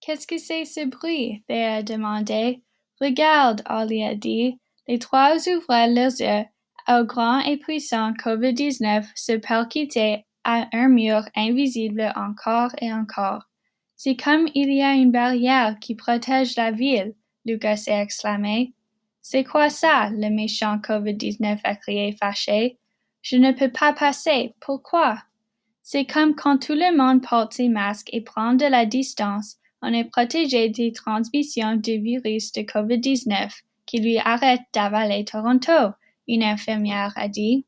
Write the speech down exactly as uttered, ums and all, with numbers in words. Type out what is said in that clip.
Qu'est-ce que c'est ce bruit? Béa a demandé. Regarde, Ollie a dit. Les trois ouvrirent leurs yeux au grand et puissant covid dix-neuf se palpitait à un mur invisible encore et encore. C'est comme il y a une barrière qui protège la ville, Lucas a exclamé. C'est quoi ça? Le méchant covid dix-neuf a crié fâché. Je ne peux pas passer. Pourquoi? C'est comme quand tout le monde porte ses masques et prend de la distance, on est protégé des transmissions du virus de covid dix-neuf qui lui arrête d'avaler Toronto, une infirmière a dit.